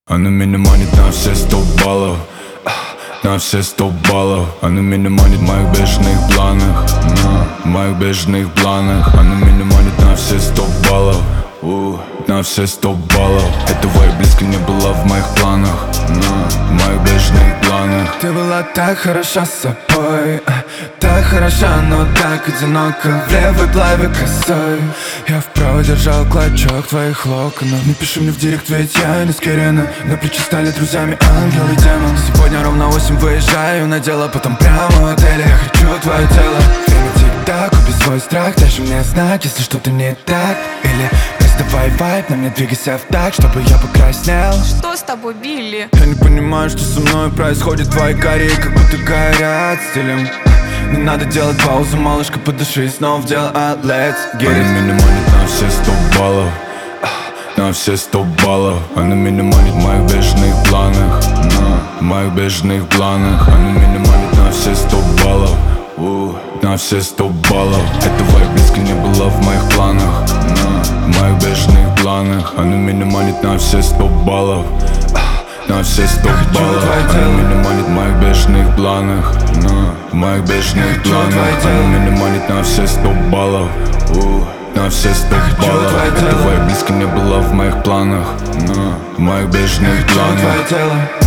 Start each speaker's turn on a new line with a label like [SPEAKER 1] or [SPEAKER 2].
[SPEAKER 1] Она меня манит на все 100 баллов, на все 100 баллов. Она меня манит в моих бешеных планах, в моих бешеных планах. Она меня манит на все 100 баллов, на все 100 баллов. Этого и близко не было в моих планах, в моих бешеных планах.
[SPEAKER 2] Ты была так хороша с собой, так хороша, но так одиноко в левой плаве косой. Я вправо держал клочок твоих локонов. Не пиши мне в директ, ведь я не скерена. На плечи стали друзьями ангел и демон. Сегодня ровно 8 выезжаю на дело, потом прямо в отеле. Я хочу твое тело. Время тик-так, убей свой страх. Дай мне знак, если что-то не так. Или давай вайб, на мне двигайся в так, чтобы я покраснел.
[SPEAKER 3] Что с тобой, Билли?
[SPEAKER 2] Я не понимаю, что со мной происходит. Твои карие как будто горят стилем. Не надо делать паузу, малышка, подыши, снова в дело, let's get it.
[SPEAKER 1] Она меня манит на все 100 баллов, на все 100 баллов. Она меня манит в моих бешеных планах, в моих бешеных планах. Она меня манит на все 100 баллов, на все 100 баллов. Этого и близко не было в моих планах, в моих бешеных планах. Она меня манит на все 100 баллов, на все 100 баллов. Она меня манит в моих бешеных планах, в моих бешеных планах. Она меня манит на все 100 баллов, на все 100 баллов. Этого и близко не было в моих планах, в моих бешеных планах.